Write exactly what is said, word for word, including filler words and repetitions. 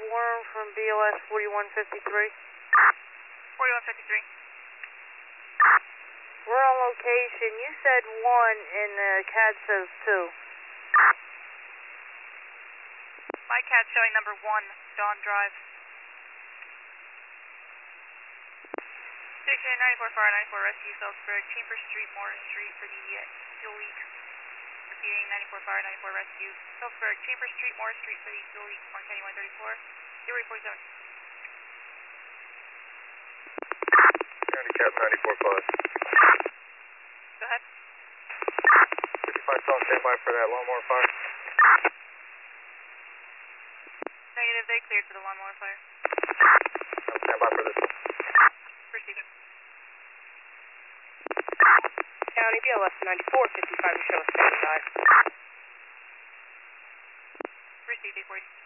Warren from B O S forty-one fifty-three. forty-one fifty-three. We're on location. You said one and the C A D says two. My C A D showing number one, Dawn Drive. Station ninety-four Fire, ninety-four Rescue, Phillipsburg, Chambers Street, Morris Street for the fuel leak. Repeating ninety-four Fire, ninety-four Rescue, Phillipsburg, Chambers Street, Morris Street for the fuel leak, one County one thirty-four, zero eight four seven. County Cap ninety-four five. Go ahead. fifty-five South, stand by for that lawnmower fire. Negative, they cleared for the lawnmower fire. Stand by for this one. Proceed. County B O S ninety-four fifty-five, show us standby. Proceed, eight forty.